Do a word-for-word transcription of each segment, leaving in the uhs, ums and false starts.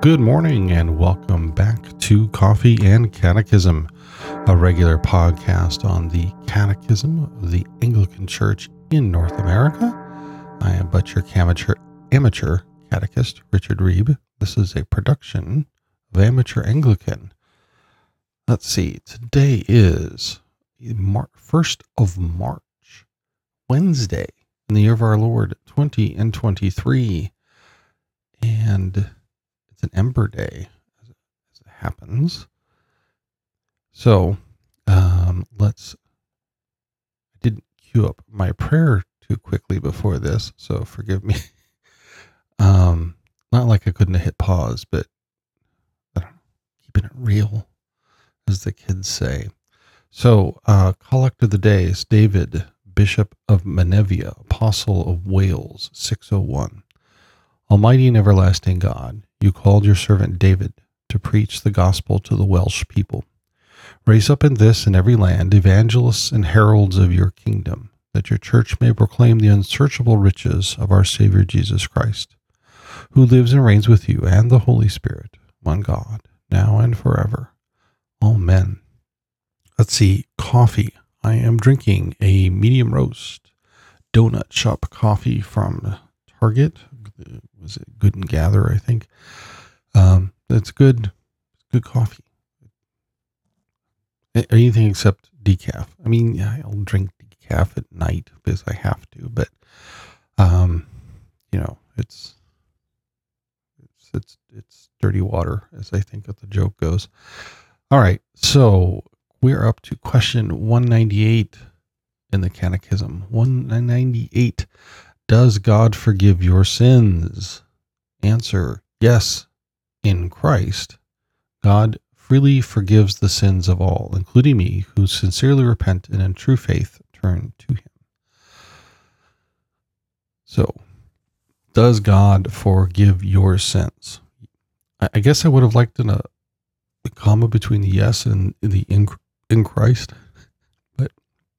Good morning and welcome back to Coffee and Catechism, a regular podcast on the Catechism of the Anglican Church in North America. I am but your amateur, amateur catechist, Richard Reeb. This is a production of Amateur Anglican. Let's see, today is Mar- first of March, Wednesday, in the year of our Lord, twenty and twenty-three, and an Ember Day, as it, as it happens. So, um, let's, I didn't queue up my prayer too quickly before this, so forgive me. um, not like I couldn't have hit pause, but I don't know, keeping it real, as the kids say. So, uh, collect of the day is David, Bishop of Menevia, Apostle of Wales, six oh one. Almighty and everlasting God, you called your servant David to preach the gospel to the Welsh people. Raise up in this and every land evangelists and heralds of your kingdom, that your church may proclaim the unsearchable riches of our Savior Jesus Christ, who lives and reigns with you and the Holy Spirit, one God, now and forever. Amen. Let's see, coffee. I am drinking a medium roast donut shop coffee from Target. Was it Good and Gather, I think. Um, it's good, good coffee. Anything except decaf. I mean, yeah, I'll drink decaf at night because I have to, but, um, you know, it's, it's, it's, it's dirty water, as I think that the joke goes. All right. So we're up to question one ninety-eight in the Catechism. one ninety-eight. Does God forgive your sins? Answer, yes. In Christ, God freely forgives the sins of all, including me, who sincerely repent and in true faith turn to him. So, does God forgive your sins? I guess I would have liked an, a, a comma between the yes and the in, in Christ. But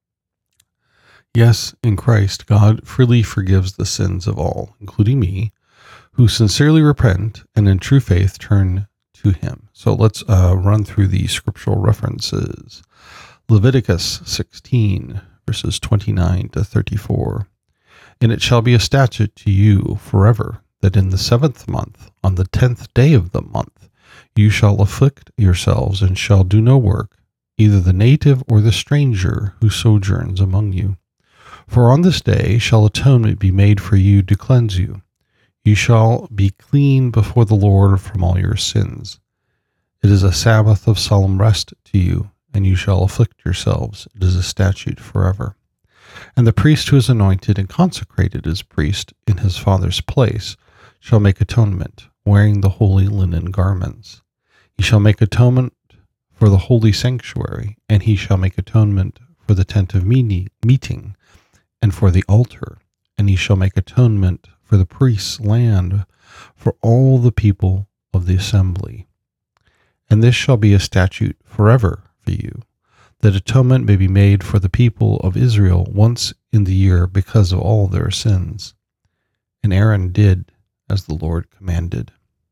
yes, in Christ, God freely forgives the sins of all, including me, who sincerely repent and in true faith turn to him. So let's uh, run through the scriptural references. Leviticus sixteen, verses twenty-nine to thirty-four. And it shall be a statute to you forever, that in the seventh month, on the tenth day of the month, you shall afflict yourselves and shall do no work, either the native or the stranger who sojourns among you. For on this day shall atonement be made for you to cleanse you. You shall be clean before the Lord from all your sins. It is a Sabbath of solemn rest to you, and you shall afflict yourselves. It is a statute forever. And the priest who is anointed and consecrated as priest in his father's place shall make atonement, wearing the holy linen garments. He shall make atonement for the holy sanctuary, and he shall make atonement for the tent of meeting, and for the altar, and he shall make atonement for the priest's land, for all the people of the assembly. And this shall be a statute forever for you, that atonement may be made for the people of Israel once in the year because of all their sins. And Aaron did as the Lord commanded.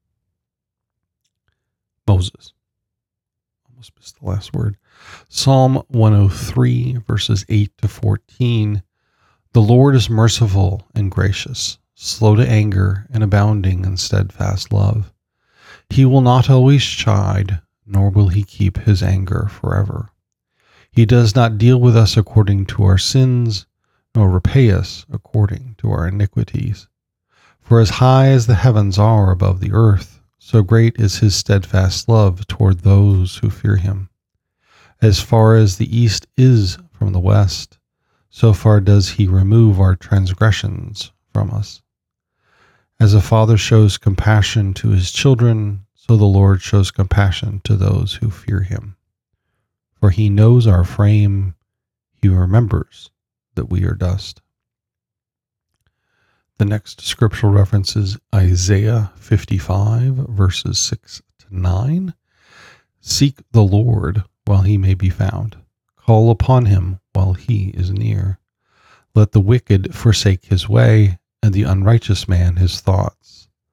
Moses. Almost missed the last word. Psalm one oh three, verses eight to fourteen. The Lord is merciful and gracious, slow to anger and abounding in steadfast love. He will not always chide, nor will he keep his anger forever. He does not deal with us according to our sins, nor repay us according to our iniquities. For as high as the heavens are above the earth, so great is his steadfast love toward those who fear him. As far as the east is from the west, so far does he remove our transgressions from us. As a father shows compassion to his children, so the Lord shows compassion to those who fear him. For he knows our frame, he remembers that we are dust. The next scriptural reference is Isaiah fifty-five, verses six to nine. Seek the Lord while he may be found. Call upon him while he is near. Let the wicked forsake his way, and the unrighteous man his thoughts.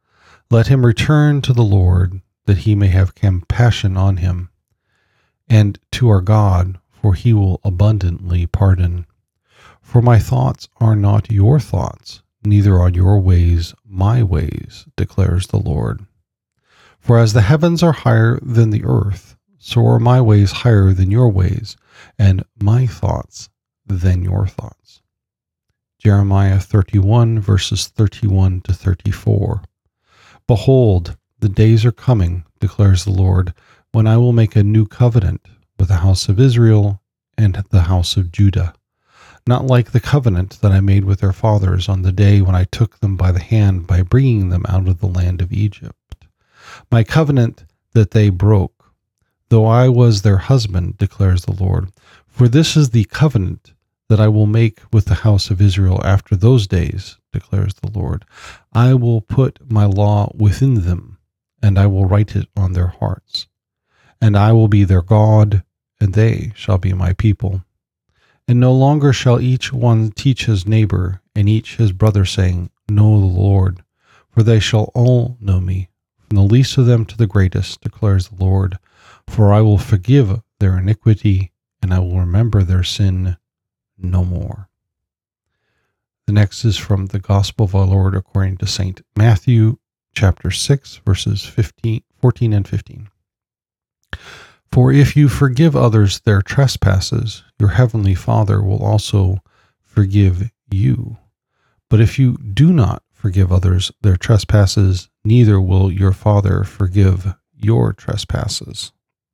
Let him return to the Lord, that he may have compassion on him, and to our God, for he will abundantly pardon. For my thoughts are not your thoughts, neither are your ways my ways, declares the Lord. For as the heavens are higher than the earth, so are my ways higher than your ways, and my thoughts than your thoughts. Jeremiah thirty-one, verses thirty-one to thirty-four. Behold, the days are coming, declares the Lord, when I will make a new covenant with the house of Israel and the house of Judah, not like the covenant that I made with their fathers on the day when I took them by the hand by bringing them out of the land of Egypt. My covenant that they broke, though I was their husband, declares the Lord. For this is the covenant that I will make with the house of Israel after those days, declares the Lord. I will put my law within them, and I will write it on their hearts. And I will be their God, and they shall be my people. And no longer shall each one teach his neighbor, and each his brother, saying, Know the Lord, for they shall all know me, from the least of them to the greatest, declares the Lord. For I will forgive their iniquity, and I will remember their sin no more. The next is from the Gospel of our Lord according to Saint Matthew, chapter six, verses fifteen, fourteen and fifteen. For if you forgive others their trespasses, your heavenly Father will also forgive you. But if you do not forgive others their trespasses, neither will your Father forgive your trespasses.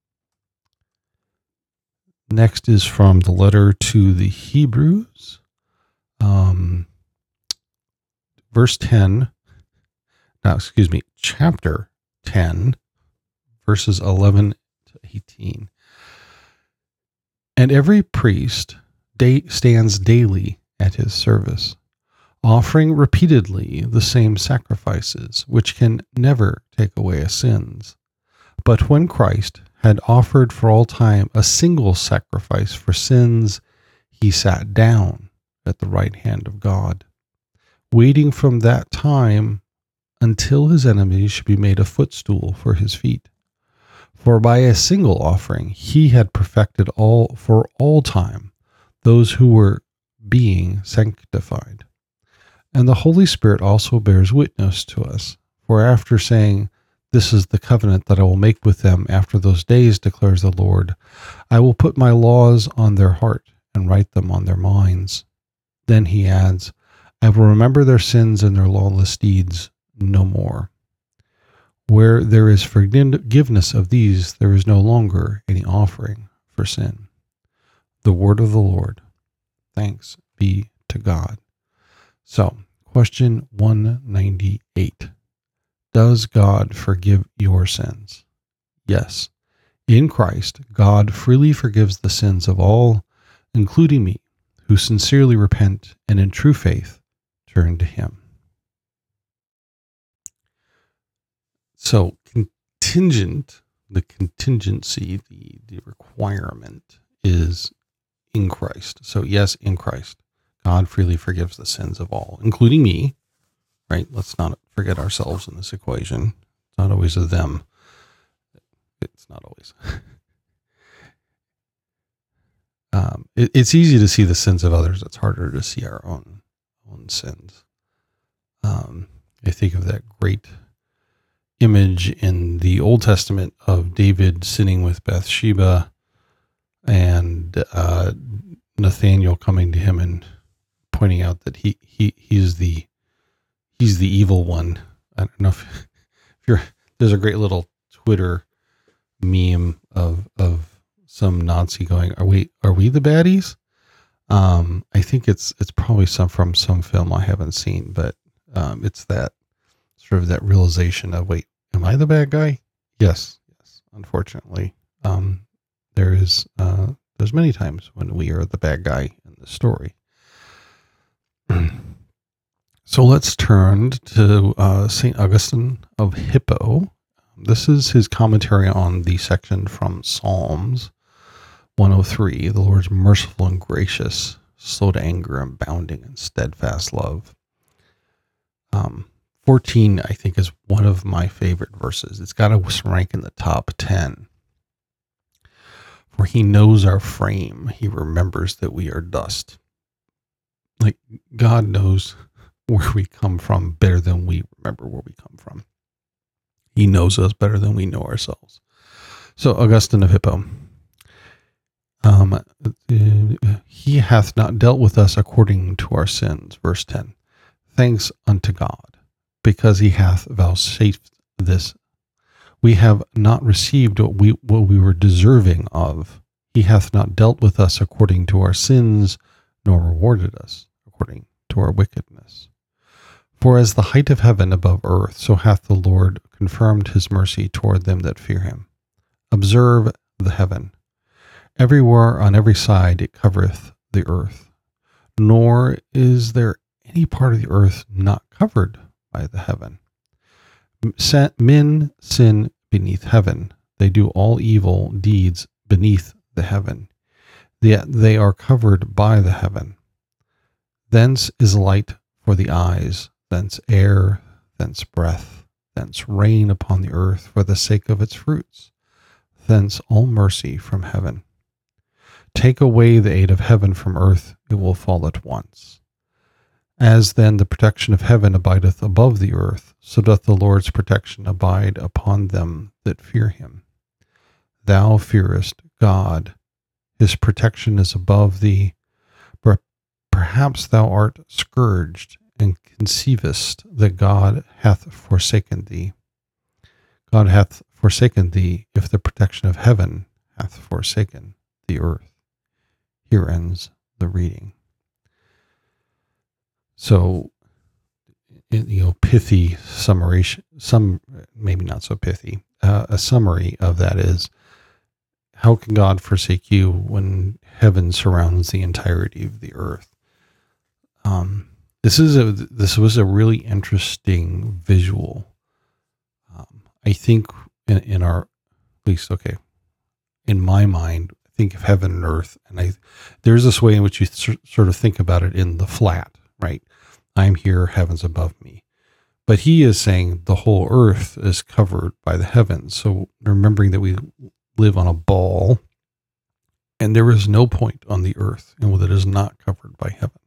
Next is from the letter to the Hebrews, um, verse ten, no, excuse me, chapter ten, verses eleven to eighteen. And every priest day, stands daily at his service, offering repeatedly the same sacrifices, which can never take away sins. But when Christ had offered for all time a single sacrifice for sins, he sat down at the right hand of God, waiting from that time until his enemies should be made a footstool for his feet. For by a single offering he had perfected all for all time those who were being sanctified. And the Holy Spirit also bears witness to us, for after saying, This is the covenant that I will make with them after those days, declares the Lord, I will put my laws on their heart and write them on their minds. Then he adds, I will remember their sins and their lawless deeds no more. Where there is forgiveness of these, there is no longer any offering for sin. The word of the Lord. Thanks be to God. So, question one ninety-eight. Does God forgive your sins? Yes. In Christ, God freely forgives the sins of all, including me, who sincerely repent and in true faith turn to him. So, contingent, the contingency, the, the requirement is in Christ. So, yes, in Christ, God freely forgives the sins of all, including me, right? Let's not forget ourselves in this equation. It's not always a them. It's not always. um, it, it's easy to see the sins of others. It's harder to see our own own sins. Um, I think of that great image in the Old Testament of David sitting with Bathsheba and uh, Nathaniel coming to him and pointing out that he, he he's the he's the evil one. I don't know if, if you're there's a great little Twitter meme of of some Nazi going, are we are we the baddies? Um, I think it's it's probably some from some film I haven't seen, but um, it's that sort of that realization of, wait, am I the bad guy? Yes, yes. Unfortunately, um, there is uh, there's many times when we are the bad guy in the story. So let's turn to uh, Saint Augustine of Hippo. This is his commentary on the section from Psalms one oh three. The Lord is merciful and gracious, slow to anger, and abounding in steadfast love. Um, fourteen, I think, is one of my favorite verses. It's got to rank in the top ten. For he knows our frame. He remembers that we are dust. Like, God knows where we come from better than we remember where we come from. He knows us better than we know ourselves. So, Augustine of Hippo. Um, uh, he hath not dealt with us according to our sins. Verse ten. Thanks unto God, because he hath vouchsafed this. We have not received what we, what we were deserving of. He hath not dealt with us according to our sins, nor rewarded us according to our wickedness. For as the height of heaven above earth, so hath the Lord confirmed his mercy toward them that fear him. Observe the heaven. Everywhere on every side it covereth the earth, nor is there any part of the earth not covered by the heaven. Men sin beneath heaven. They do all evil deeds beneath the heaven. Yet they are covered by the heaven. Thence is light for the eyes, thence air, thence breath, thence rain upon the earth for the sake of its fruits, thence all mercy from heaven. Take away the aid of heaven from earth, it will fall at once. As then the protection of heaven abideth above the earth, so doth the Lord's protection abide upon them that fear him. Thou fearest God, his protection is above thee. Perhaps thou art scourged, and conceivest that God hath forsaken thee. God hath forsaken thee, if the protection of heaven hath forsaken the earth. Here ends the reading. So, you know, pithy summarization, some maybe not so pithy. Uh, a summary of that is, how can God forsake you when heaven surrounds the entirety of the earth? Um, this is a this was a really interesting visual. Um, I think in, in our, at least okay, in my mind, I think of heaven and earth, and I there's this way in which you th- sort of think about it in the flat, right? I'm here, heaven's above me. But he is saying the whole earth is covered by the heavens. So remembering that we live on a ball, and there is no point on the earth and that is not covered by heaven.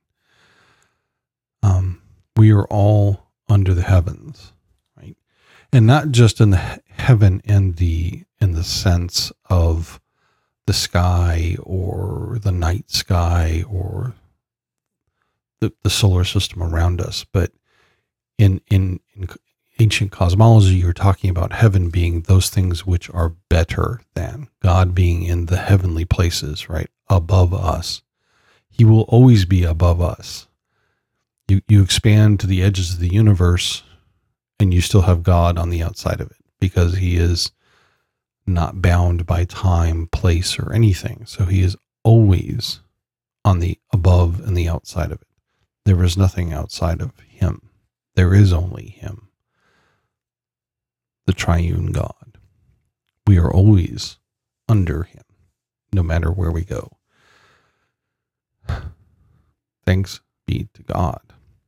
Um, we are all under the heavens, right? And not just in the heaven in the in the sense of the sky or the night sky or the, the solar system around us, but in, in in ancient cosmology, you're talking about heaven being those things which are better than God, being in the heavenly places, right, above us. He will always be above us. You you expand to the edges of the universe, and you still have God on the outside of it, because he is not bound by time, place, or anything. So he is always on the above and the outside of it. There is nothing outside of him. There is only him, the triune God. We are always under him, no matter where we go. Thanks be to God.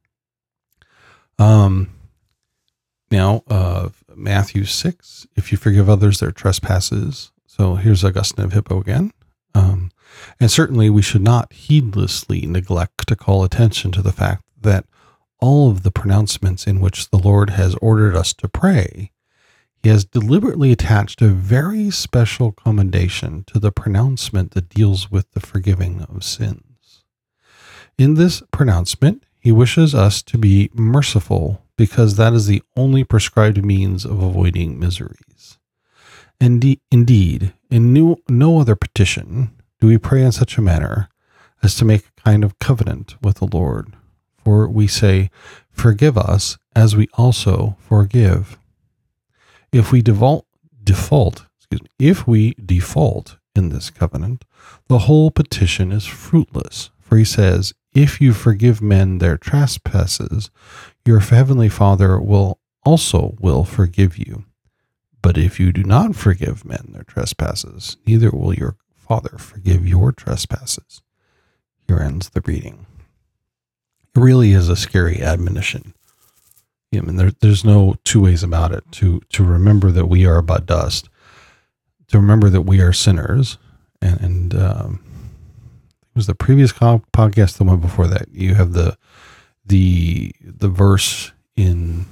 Um, now, uh, Matthew six, if you forgive others their trespasses. So here's Augustine of Hippo again. Um, and certainly we should not heedlessly neglect to call attention to the fact that all of the pronouncements in which the Lord has ordered us to pray, he has deliberately attached a very special commendation to the pronouncement that deals with the forgiving of sins. In this pronouncement, he wishes us to be merciful, because that is the only prescribed means of avoiding miseries. And indeed, in no, no other petition do we pray in such a manner as to make a kind of covenant with the Lord. For we say, forgive us as we also forgive. If we default, default, excuse me, if we default in this covenant, the whole petition is fruitless. For he says, if you forgive men their trespasses, your heavenly Father will also will forgive you. But if you do not forgive men their trespasses, neither will your Father forgive your trespasses. Here ends the reading. It really is a scary admonition. I mean, there, there's no two ways about it. To to remember that we are but dust, to remember that we are sinners, and, and um, it was the previous podcast, the one before that. You have the the the verse in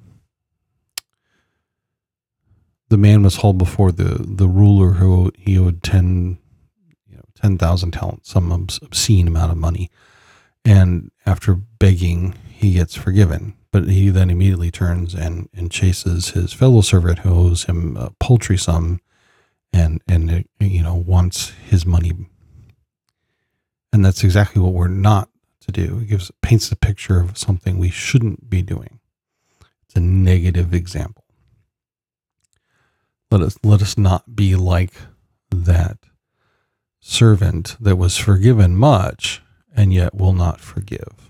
the man was hauled before the the ruler who he owed ten you know ten thousand talents, some obscene amount of money, and after begging, he gets forgiven. But he then immediately turns and, and chases his fellow servant who owes him a paltry sum, and and you know wants his money. And that's exactly what we're not to do. It gives paints a picture of something we shouldn't be doing. It's a negative example. Let us let us not be like that servant that was forgiven much and yet will not forgive.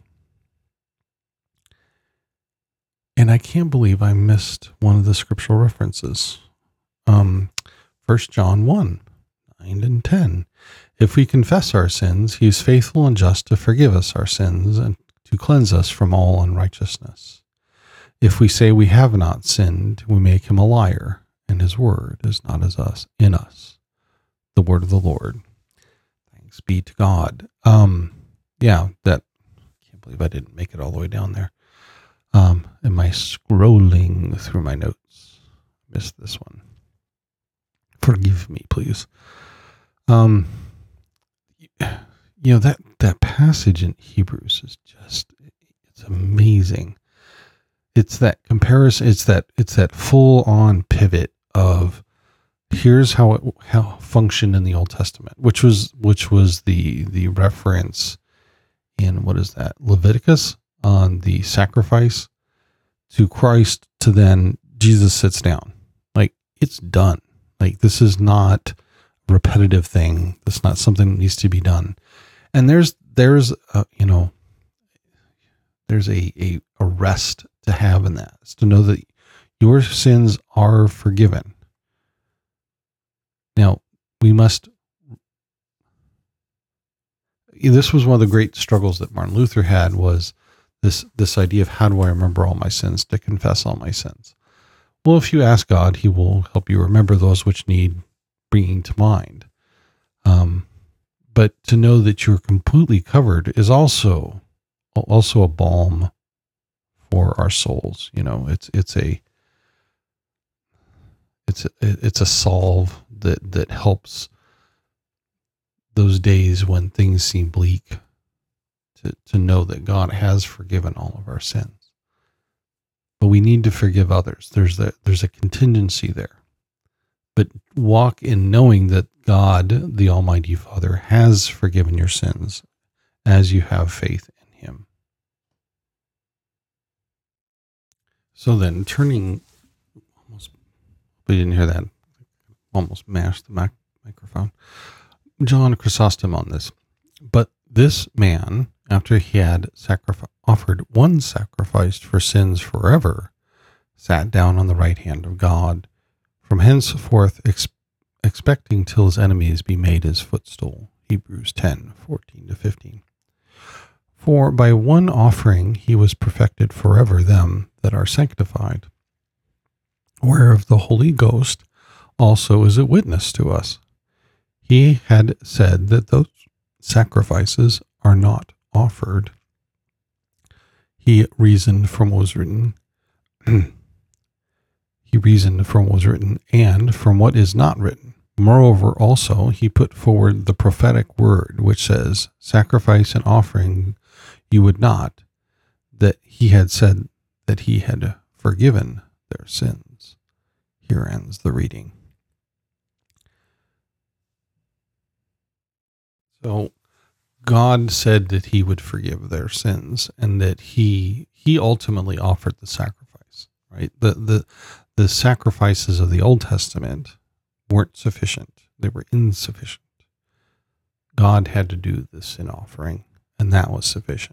And I can't believe I missed one of the scriptural references. Um, First John one, nine and ten. If we confess our sins, he is faithful and just to forgive us our sins and to cleanse us from all unrighteousness. If we say we have not sinned, we make him a liar, and his word is not as us in us. The word of the Lord. Thanks be to God. Um, yeah, that, I can't believe I didn't make it all the way down there. Um, am I scrolling through my notes? Missed this one. Forgive me, please. Um, you know, that, that passage in Hebrews is just, it's amazing. It's that comparison. It's that, it's that full on pivot of here's how it how functioned in the Old Testament, which was, which was the, the reference in, what is that? Leviticus on the sacrifice to Christ, to then Jesus sits down. Like, it's done. Like, this is not a repetitive thing. That's not something that needs to be done. And there's, there's, a, you know, there's a, a, a rest to have in that. It's to know that your sins are forgiven. Now, we must, this was one of the great struggles that Martin Luther had, was this, this idea of how do I remember all my sins, to confess all my sins. Well, if you ask God, he will help you remember those which need bringing to mind. Um, but to know that you're completely covered is also, also a balm for our souls. You know, it's, it's a, it's a, it's a solve that, that helps those days when things seem bleak, to, to know that God has forgiven all of our sins. But we need to forgive others. There's that, there's a contingency there. But walk in knowing that God, the Almighty Father, has forgiven your sins as you have faith in him. So then, turning, almost, we didn't hear that, almost mashed the mic- microphone. John Chrysostom on this. But this man, after he had sacrifice, offered one sacrifice for sins forever, sat down on the right hand of God, from henceforth ex- expecting till his enemies be made his footstool. Hebrews ten, fourteen to fifteen. For by one offering he was perfected forever them that are sanctified, whereof the Holy Ghost also is a witness to us. He had said that those sacrifices are not offered. He reasoned from what was written. He reasoned from what was written and from what is not written. Moreover, also, he put forward the prophetic word, which says, sacrifice and offering you would not, that he had said that he had forgiven their sins. Here ends the reading. So God said that he would forgive their sins, and that he he ultimately offered the sacrifice, right? The the the sacrifices of the Old Testament weren't sufficient. They were insufficient. God had to do the sin offering, and that was sufficient.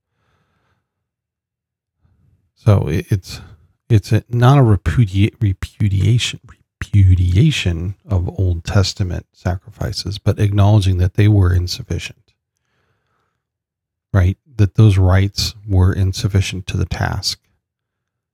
So it, it's it's a, not a repudi- repudiation repudiation of Old Testament sacrifices, but acknowledging that they were insufficient. Right? That those rites were insufficient to the task.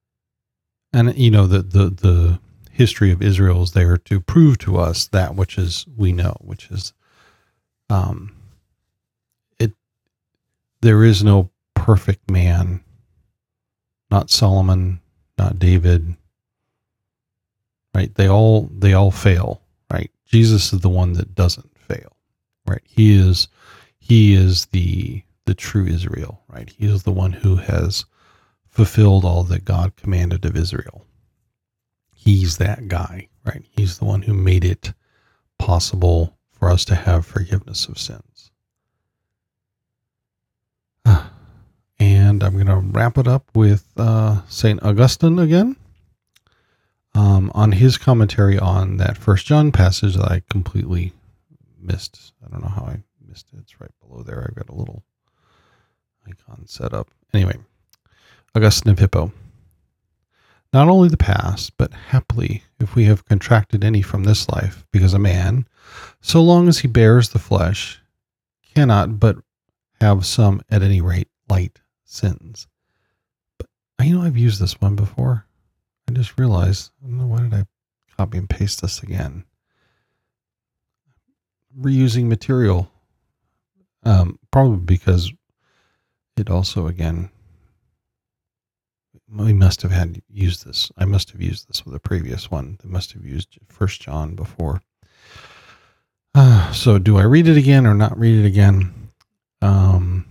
And, you know, the, the, the history of Israel is there to prove to us that which is we know, which is, um, it, there is no perfect man, not Solomon, not David, right? They all, they all fail, right? Jesus is the one that doesn't fail, right? He is, he is the, the true Israel, right? He is the one who has fulfilled all that God commanded of Israel. He's that guy, right? He's the one who made it possible for us to have forgiveness of sins. And I'm going to wrap it up with uh, Saint Augustine again. Um, on his commentary on that First John passage that I completely missed. I don't know how I missed it. It's right below there. I've got a little icon set up. Anyway, Augustine of Hippo. Not only the past, but happily, if we have contracted any from this life, because a man, so long as he bears the flesh, cannot but have some, at any rate, light sins. But, you know, I've used this one before. I just realized, I don't know, why did I copy and paste this again? Reusing material. Um, probably because it also, again, we must have had used this. I must have used this with a previous one. They must have used First John before. Uh, so do I read it again or not read it again? Um,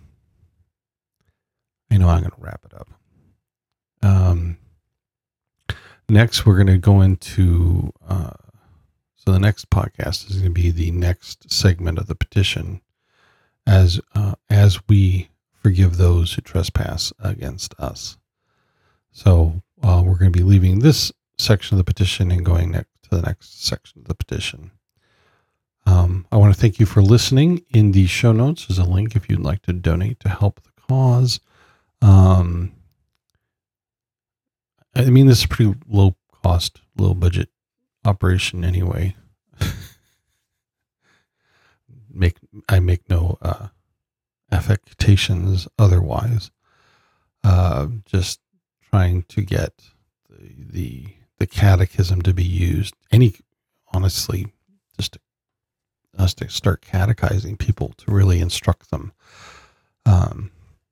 I know I'm going to wrap it up. Um, next, we're going to go into, uh, so the next podcast is going to be the next segment of the petition as, uh, as we forgive those who trespass against us. So uh, we're going to be leaving this section of the petition and going next to the next section of the petition. Um, I want to thank you for listening. In the show notes is a link if you'd like to donate to help the cause. Um, I mean, this is a pretty low cost, low budget operation anyway. make I make no uh, affectations otherwise. Uh, just trying to get the, the the catechism to be used. Any, honestly, just to, us to start catechizing people, to really instruct them. Um,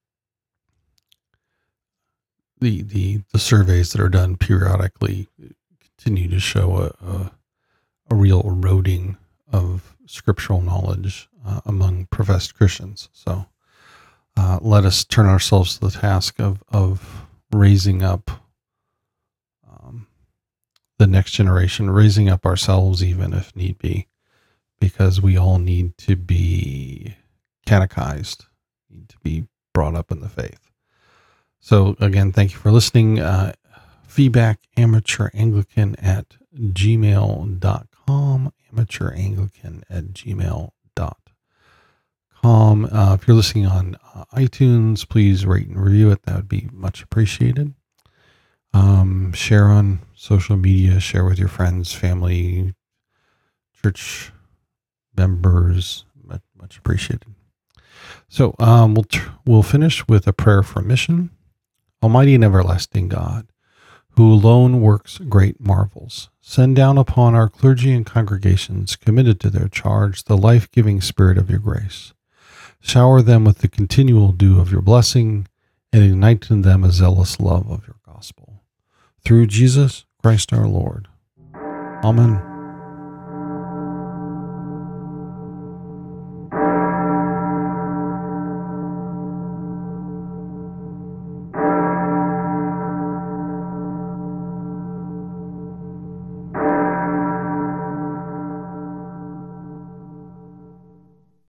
the the the surveys that are done periodically continue to show a a, a real eroding of scriptural knowledge uh, among professed Christians. So uh, let us turn ourselves to the task of of raising up um, the next generation, raising up ourselves even if need be, because we all need to be catechized, need to be brought up in the faith. So again, thank you for listening. Uh, feedback, amateuranglican at gmail dot com, amateuranglican at gmail dot com. Uh, if you're listening on uh, iTunes, please rate and review it. That would be much appreciated. Um, share on social media, share with your friends, family, church members, much, much appreciated. So um, we'll tr- we'll finish with a prayer for mission. Almighty and everlasting God, who alone works great marvels, send down upon our clergy and congregations committed to their charge the life-giving spirit of your grace. Shower them with the continual dew of your blessing, and ignite in them a zealous love of your gospel. Through Jesus Christ our Lord. Amen.